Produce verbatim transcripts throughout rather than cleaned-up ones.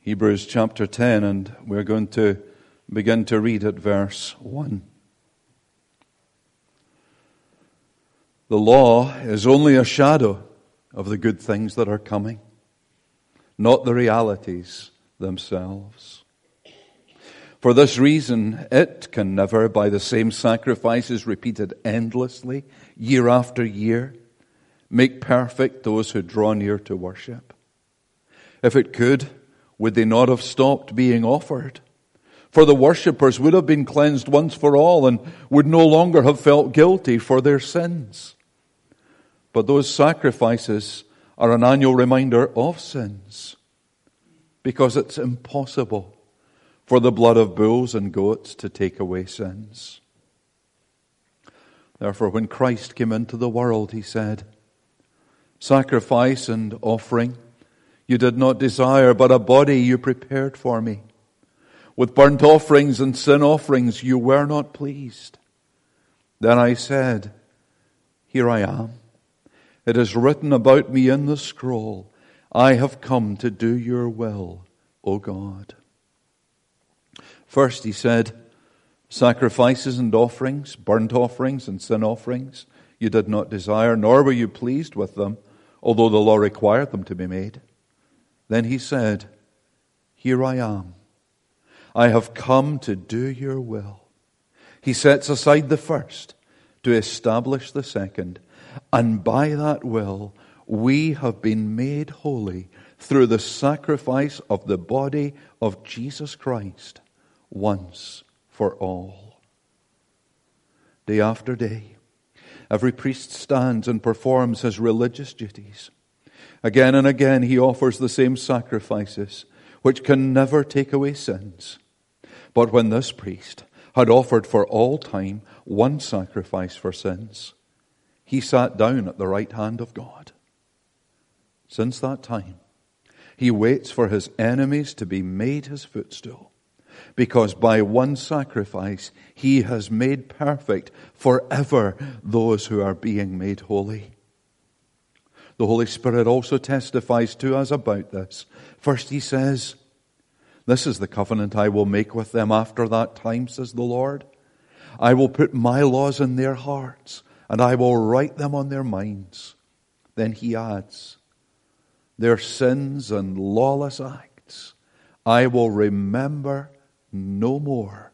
Hebrews chapter ten, and we're going to begin to read at verse one. The law is only a shadow of the good things that are coming, not the realities themselves. For this reason, it can never, by the same sacrifices repeated endlessly, year after year, make perfect those who draw near to worship. If it could, would they not have stopped being offered? For the worshippers would have been cleansed once for all and would no longer have felt guilty for their sins. But those sacrifices are an annual reminder of sins, because it's impossible for the blood of bulls and goats to take away sins. Therefore, when Christ came into the world, he said, "Sacrifice and offering you did not desire, but a body you prepared for me. With burnt offerings and sin offerings you were not pleased. Then I said, Here I am. It is written about me in the scroll, I have come to do your will, O God." First he said, "Sacrifices and offerings, burnt offerings and sin offerings, you did not desire, nor were you pleased with them, although the law required them to be made." Then he said, "Here I am. I have come to do your will." He sets aside the first to establish the second. And by that will, we have been made holy through the sacrifice of the body of Jesus Christ once for all. Day after day, every priest stands and performs his religious duties. Again and again he offers the same sacrifices, which can never take away sins. But when this priest had offered for all time one sacrifice for sins, he sat down at the right hand of God. Since that time, he waits for his enemies to be made his footstool, because by one sacrifice he has made perfect forever those who are being made holy. The Holy Spirit also testifies to us about this. First he says, "This is the covenant I will make with them after that time, says the Lord. I will put my laws in their hearts, and I will write them on their minds." Then he adds, "Their sins and lawless acts I will remember no more.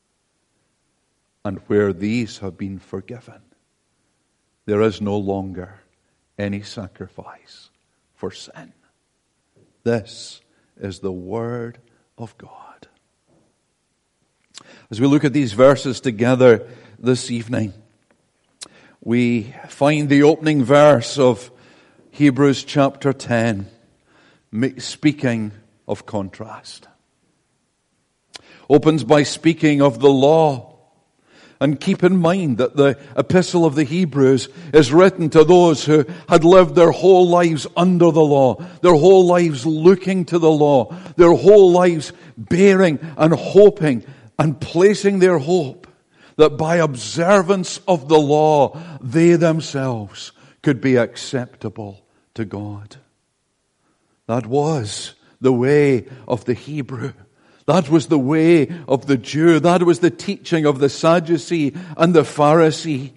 And where these have been forgiven, there is no longer any sacrifice for sin." This is the word of God. As we look at these verses together this evening, we find the opening verse of Hebrews chapter ten speaking of contrast. Opens by speaking of the law. And keep in mind that the epistle of the Hebrews is written to those who had lived their whole lives under the law, their whole lives looking to the law, their whole lives bearing and hoping and placing their hope that by observance of the law, they themselves could be acceptable to God. That was the way of the Hebrew. That was the way of the Jew. That was the teaching of the Sadducee and the Pharisee.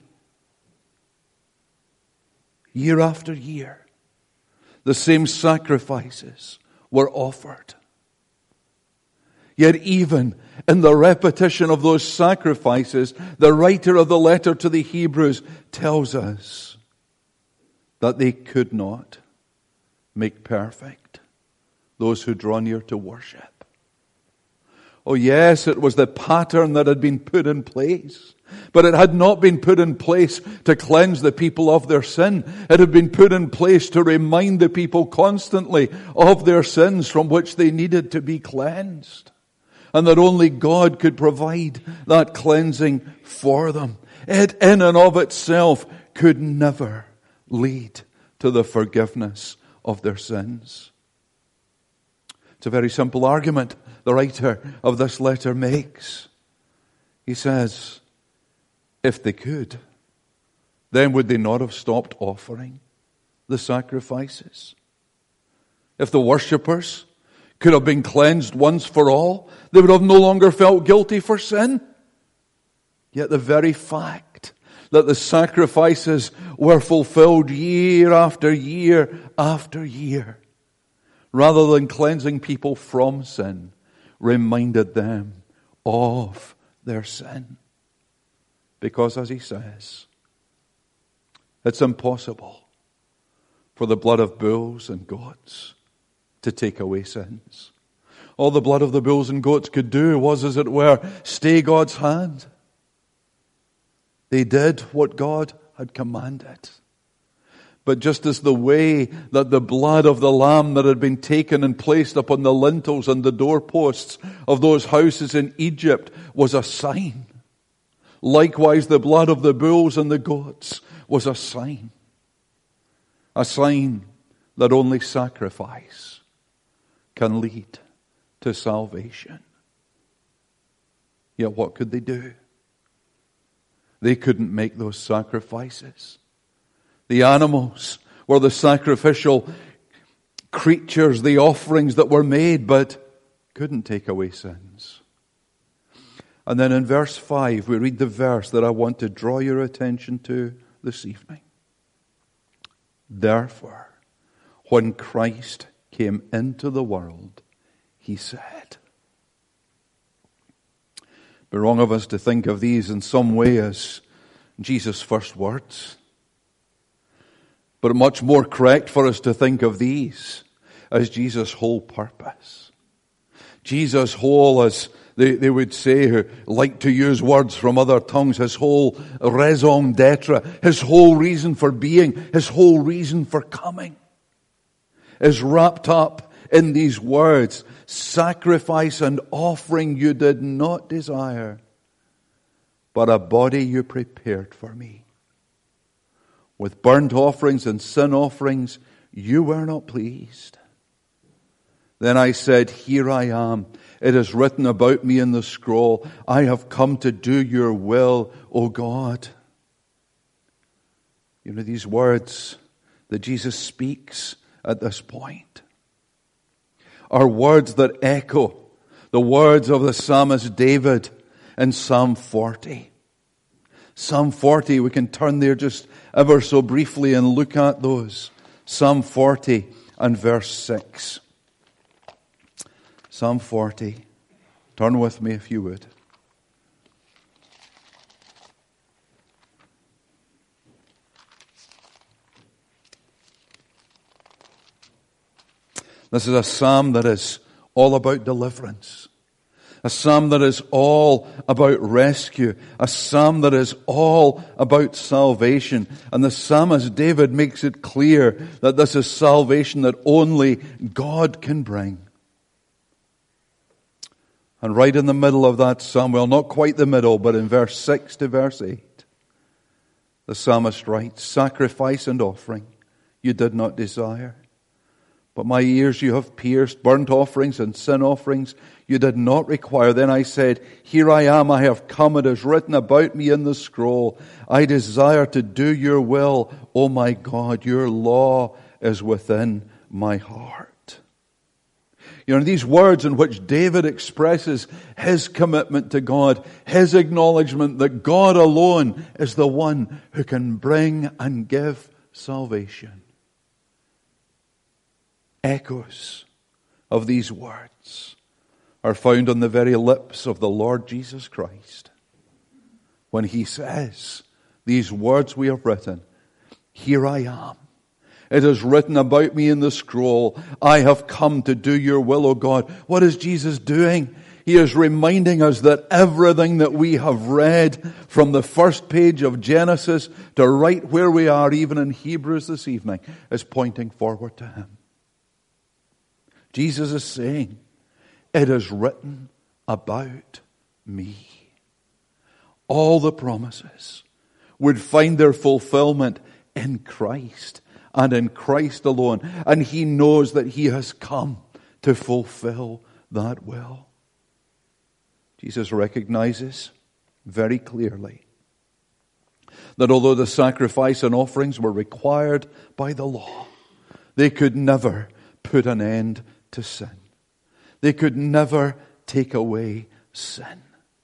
Year after year, the same sacrifices were offered. Yet even in the repetition of those sacrifices, the writer of the letter to the Hebrews tells us that they could not make perfect those who draw near to worship. Oh yes, it was the pattern that had been put in place. But it had not been put in place to cleanse the people of their sin. It had been put in place to remind the people constantly of their sins from which they needed to be cleansed. And that only God could provide that cleansing for them. It in and of itself could never lead to the forgiveness of their sins. It's a very simple argument the writer of this letter makes. He says, if they could, then would they not have stopped offering the sacrifices? If the worshippers could have been cleansed once for all. They would have no longer felt guilty for sin. Yet the very fact that the sacrifices were fulfilled year after year after year, rather than cleansing people from sin, reminded them of their sin. Because as he says, it's impossible for the blood of bulls and goats to take away sins. All the blood of the bulls and goats could do was, as it were, stay God's hand. They did what God had commanded. But just as the way that the blood of the lamb that had been taken and placed upon the lintels and the doorposts of those houses in Egypt was a sign, likewise the blood of the bulls and the goats was a sign. A sign that only sacrifice can lead to salvation. Yet what could they do? They couldn't make those sacrifices. The animals were the sacrificial creatures, the offerings that were made, but couldn't take away sins. And then in verse five, we read the verse that I want to draw your attention to this evening. Therefore, when Christ came into the world, he said. But wrong of us to think of these in some way as Jesus' first words. But much more correct for us to think of these as Jesus' whole purpose. Jesus' whole, as they, they would say, who like to use words from other tongues, his whole raison d'etre, his whole reason for being, his whole reason for coming, is wrapped up in these words: sacrifice and offering you did not desire, but a body you prepared for me. With burnt offerings and sin offerings you were not pleased. Then I said, here I am. It is written about me in the scroll. I have come to do your will, O God. You know, these words that Jesus speaks at this point are words that echo the words of the psalmist David in Psalm forty. Psalm forty, we can turn there just ever so briefly and look at those. Psalm forty and verse six. Psalm forty. Turn with me if you would. This is a psalm that is all about deliverance. A psalm that is all about rescue. A psalm that is all about salvation. And the psalmist David makes it clear that this is salvation that only God can bring. And right in the middle of that psalm, well, not quite the middle, but in verse six to verse eight, the psalmist writes, sacrifice and offering you did not desire, but my ears you have pierced, burnt offerings and sin offerings you did not require. Then I said, here I am, I have come, it is written about me in the scroll. I desire to do your will, O my God, your law is within my heart. You know, these words in which David expresses his commitment to God, his acknowledgement that God alone is the one who can bring and give salvation. Echoes of these words are found on the very lips of the Lord Jesus Christ when he says, these words we have written, here I am. It is written about me in the scroll. I have come to do your will, O God. What is Jesus doing? He is reminding us that everything that we have read from the first page of Genesis to right where we are, even in Hebrews this evening, is pointing forward to him. Jesus is saying, it is written about me. All the promises would find their fulfillment in Christ and in Christ alone. And he knows that he has come to fulfill that will. Jesus recognizes very clearly that although the sacrifice and offerings were required by the law, they could never put an end to sin. They could never take away sin.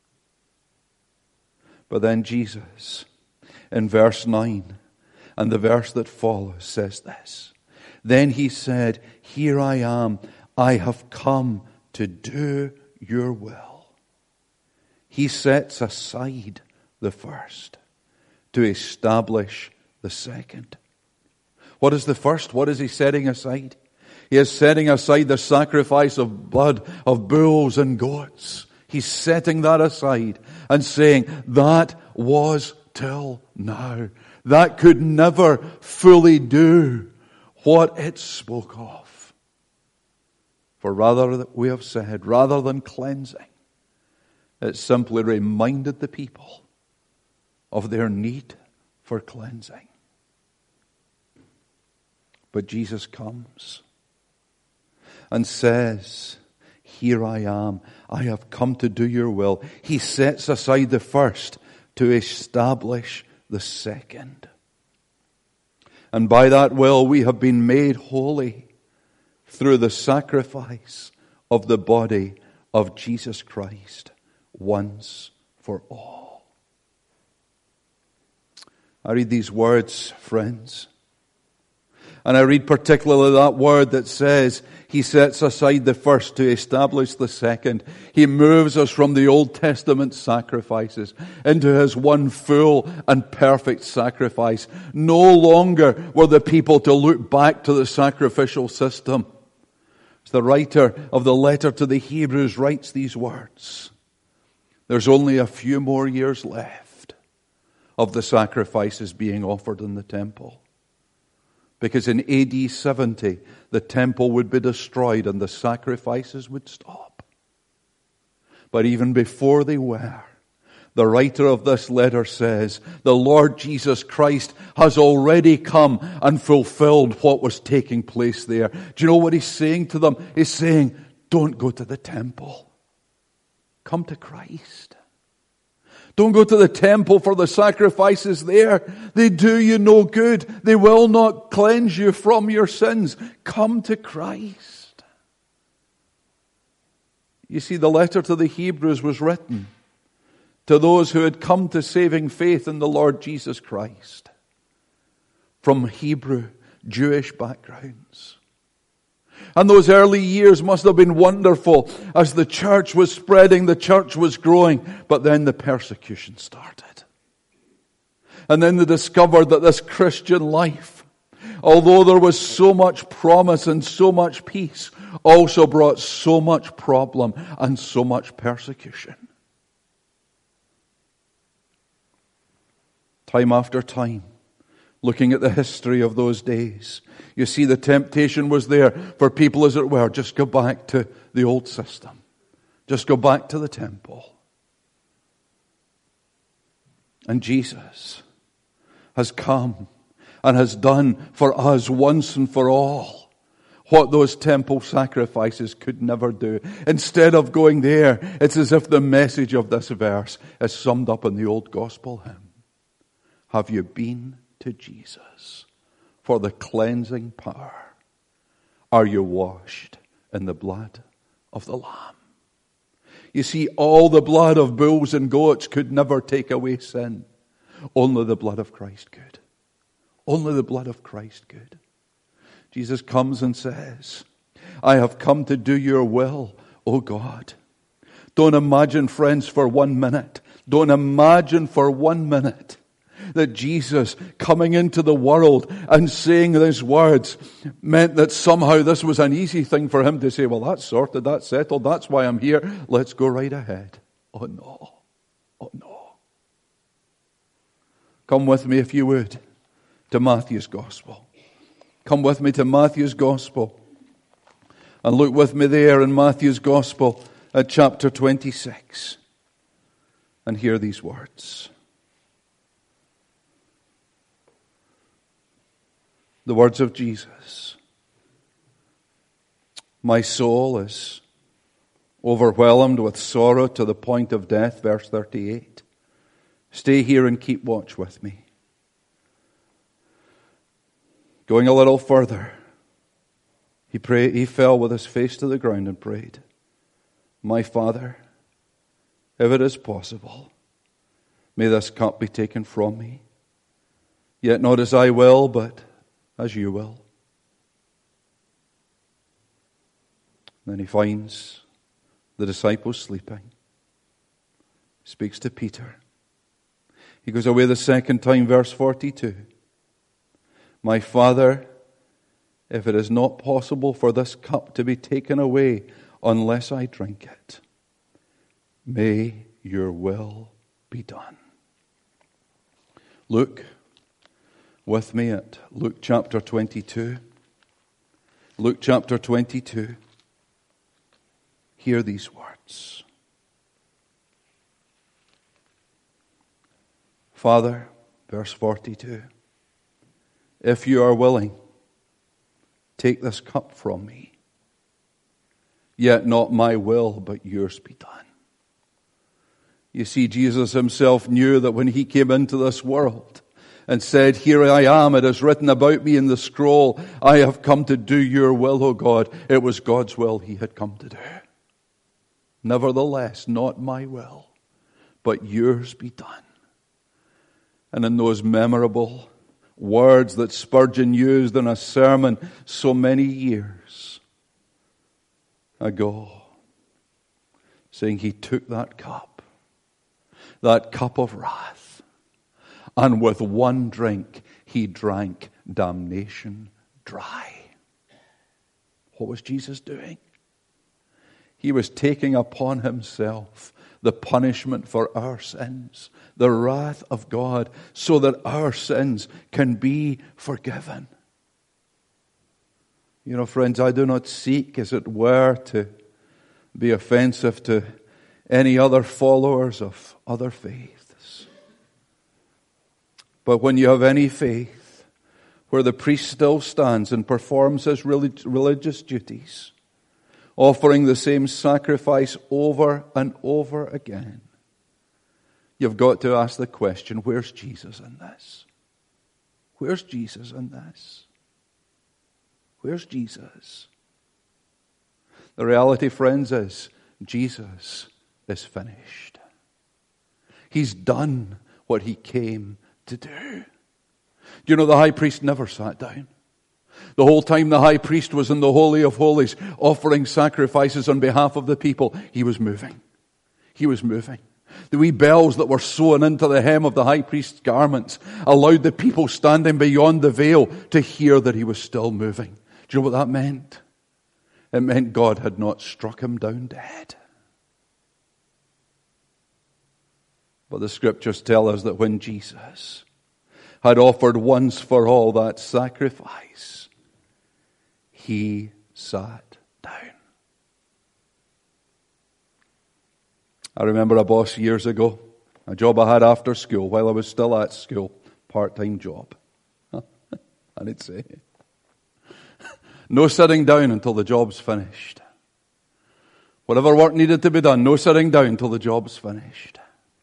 But then Jesus, in verse nine, and the verse that follows, says this. Then he said, here I am. I have come to do your will. He sets aside the first to establish the second. What is the first? What is he setting aside? He is setting aside the sacrifice of blood of bulls and goats. He's setting that aside and saying, that was till now. That could never fully do what it spoke of. For rather, we have said, rather than cleansing, it simply reminded the people of their need for cleansing. But Jesus comes and says, here I am. I have come to do your will. He sets aside the first to establish the second. And by that will we have been made holy through the sacrifice of the body of Jesus Christ once for all. I read these words, friends, and I read particularly that word that says, he sets aside the first to establish the second. He moves us from the Old Testament sacrifices into his one full and perfect sacrifice. No longer were the people to look back to the sacrificial system. As the writer of the letter to the Hebrews writes these words, there's only a few more years left of the sacrifices being offered in the temple. Because in A D seventy, the temple would be destroyed and the sacrifices would stop. But even before they were, the writer of this letter says, the Lord Jesus Christ has already come and fulfilled what was taking place there. Do you know what he's saying to them? He's saying, don't go to the temple. Come to Christ. Don't go to the temple for the sacrifices there. They do you no good. They will not cleanse you from your sins. Come to Christ. You see, the letter to the Hebrews was written to those who had come to saving faith in the Lord Jesus Christ from Hebrew, Jewish backgrounds. And those early years must have been wonderful as the church was spreading, the church was growing, but then the persecution started. And then they discovered that this Christian life, although there was so much promise and so much peace, also brought so much problem and so much persecution. Time after time, looking at the history of those days, you see the temptation was there for people, as it were, just go back to the old system. Just go back to the temple. And Jesus has come and has done for us once and for all what those temple sacrifices could never do. Instead of going there, it's as if the message of this verse is summed up in the old gospel hymn. Have you been to Jesus for the cleansing power? Are you washed in the blood of the Lamb? You see, all the blood of bulls and goats could never take away sin. Only the blood of Christ could. Only the blood of Christ could. Jesus comes and says, I have come to do your will, O God. Don't imagine, friends, for one minute. Don't imagine for one minute that Jesus coming into the world and saying these words meant that somehow this was an easy thing for him to say, well, that's sorted, that's settled, that's why I'm here. Let's go right ahead. Oh no. Oh no. Come with me, if you would, to Matthew's Gospel. Come with me to Matthew's Gospel. And look with me there in Matthew's Gospel at chapter twenty-six. And hear these words. The words of Jesus. My soul is overwhelmed with sorrow to the point of death. Verse thirty-eight. Stay here and keep watch with me. Going a little further, he prayed, he fell with his face to the ground and prayed, My Father, if it is possible, may this cup be taken from me. Yet not as I will, but as you will. Then he finds the disciples sleeping. He speaks to Peter. He goes away the second time, verse forty-two. My Father, if it is not possible for this cup to be taken away unless I drink it, may your will be done. Look with me at Luke chapter twenty-two. Luke chapter twenty-two. Hear these words. Father, verse forty-two, if you are willing, take this cup from me. Yet not my will, but yours be done. You see, Jesus himself knew that when he came into this world and said, here I am, it is written about me in the scroll, I have come to do your will, O God. It was God's will he had come to do. Nevertheless, not my will, but yours be done. And in those memorable words that Spurgeon used in a sermon so many years ago, saying he took that cup, that cup of wrath, and with one drink he drank damnation dry. What was Jesus doing? He was taking upon himself the punishment for our sins, the wrath of God, so that our sins can be forgiven. You know, friends, I do not seek, as it were, to be offensive to any other followers of other faiths. But when you have any faith where the priest still stands and performs his religious duties, offering the same sacrifice over and over again, you've got to ask the question, where's Jesus in this? Where's Jesus in this? Where's Jesus? The reality, friends, is Jesus is finished. He's done what he came to do. Do you know the high priest never sat down? The whole time the high priest was in the Holy of Holies offering sacrifices on behalf of the people, he was moving. He was moving. The wee bells that were sewn into the hem of the high priest's garments allowed the people standing beyond the veil to hear that he was still moving. Do you know what that meant? It meant God had not struck him down dead. But the scriptures tell us that when Jesus had offered once for all that sacrifice, he sat down. I remember a boss years ago, a job I had after school, while I was still at school, part-time job. And he'd say, no sitting down until the job's finished. Whatever work needed to be done, no sitting down until the job's finished.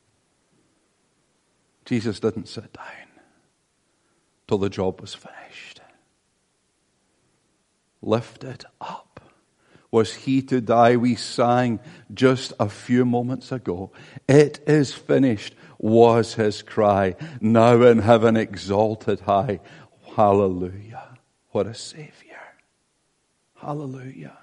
Jesus didn't sit down till the job was finished. Lifted up was he to die. We sang just a few moments ago. It is finished was his cry. Now in heaven exalted high. Hallelujah. What a Savior. Hallelujah.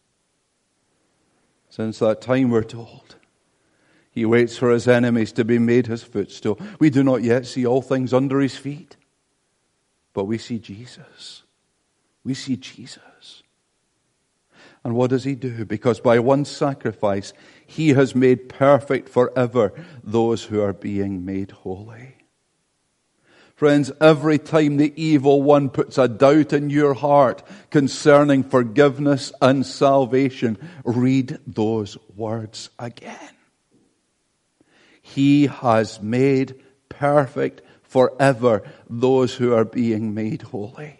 Since that time, we're told, he waits for his enemies to be made his footstool. We do not yet see all things under his feet, but we see Jesus. We see Jesus. And what does he do? Because by one sacrifice, he has made perfect forever those who are being made holy. Friends, every time the evil one puts a doubt in your heart concerning forgiveness and salvation, read those words again. He has made perfect forever those who are being made holy.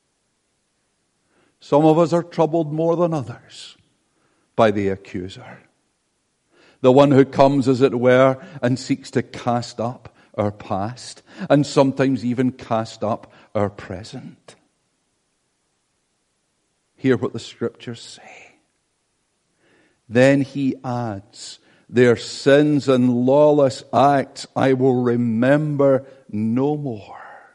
Some of us are troubled more than others by the accuser. The one who comes, as it were, and seeks to cast up our past, and sometimes even cast up our present. Hear what the scriptures say. Then he adds, their sins and lawless acts I will remember no more.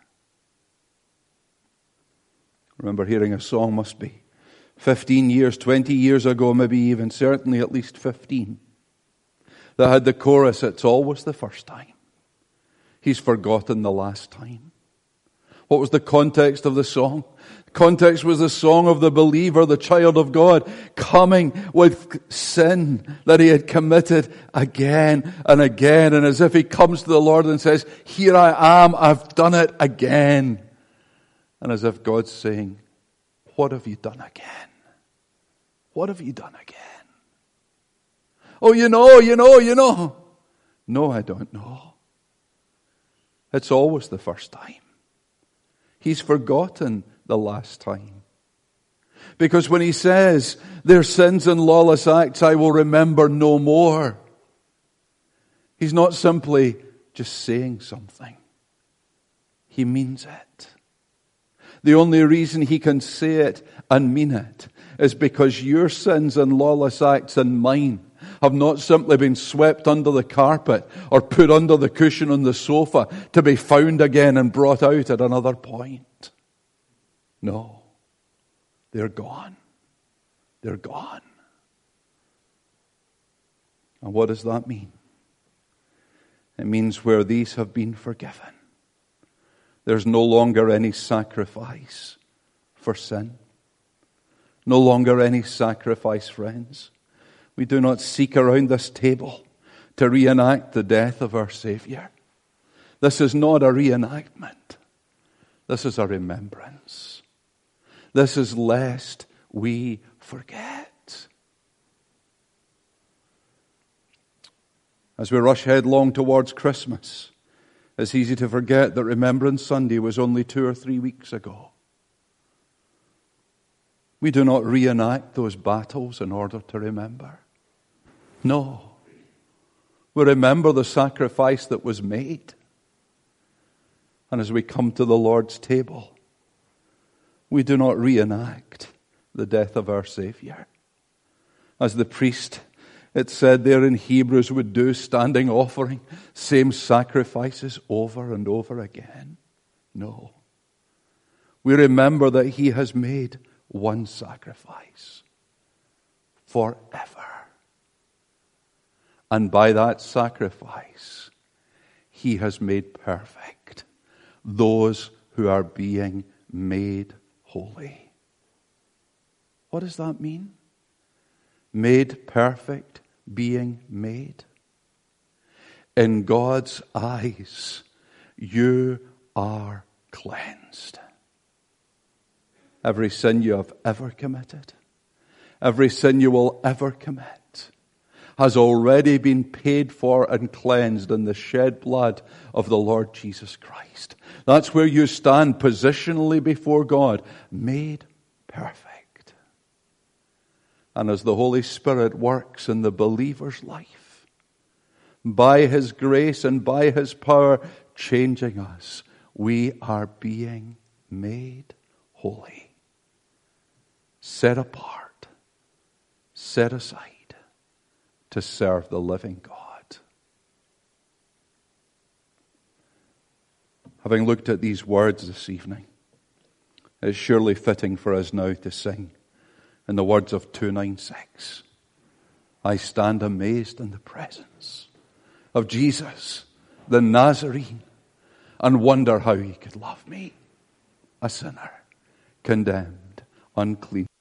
I remember hearing a song, must be fifteen years, twenty years ago, maybe even, certainly at least fifteen, that had the chorus, it's always the first time. He's forgotten the last time. What was the context of the song? The context was the song of the believer, the child of God, coming with sin that he had committed again and again. And as if he comes to the Lord and says, here I am, I've done it again. And as if God's saying, what have you done again? What have you done again? Oh, you know, you know, you know. No, I don't know. It's always the first time. He's forgotten the last time. Because when he says, their sins and lawless acts I will remember no more, he's not simply just saying something. He means it. The only reason he can say it and mean it is because your sins and lawless acts and mine have not simply been swept under the carpet or put under the cushion on the sofa to be found again and brought out at another point. No, they're gone. They're gone. And what does that mean? It means where these have been forgiven, there's no longer any sacrifice for sin. No longer any sacrifice, friends. We do not seek around this table to reenact the death of our Savior. This is not a reenactment. This is a remembrance. This is lest we forget. As we rush headlong towards Christmas, it's easy to forget that Remembrance Sunday was only two or three weeks ago. We do not reenact those battles in order to remember. No. We remember the sacrifice that was made. And as we come to the Lord's table, we do not reenact the death of our Savior. As the priest, it said there in Hebrews, would do, standing offering same sacrifices over and over again. No. We remember that he has made one sacrifice forever. And by that sacrifice, he has made perfect those who are being made holy. What does that mean? Made perfect, being made. In God's eyes, you are cleansed. Every sin you have ever committed, every sin you will ever commit, has already been paid for and cleansed in the shed blood of the Lord Jesus Christ. That's where you stand positionally before God, made perfect. And as the Holy Spirit works in the believer's life, by his grace and by his power changing us, we are being made holy. Set apart, set aside to serve the living God. Having looked at these words this evening, it's surely fitting for us now to sing in the words of two ninety-six. I stand amazed in the presence of Jesus, the Nazarene, and wonder how he could love me, a sinner, condemned, unclean.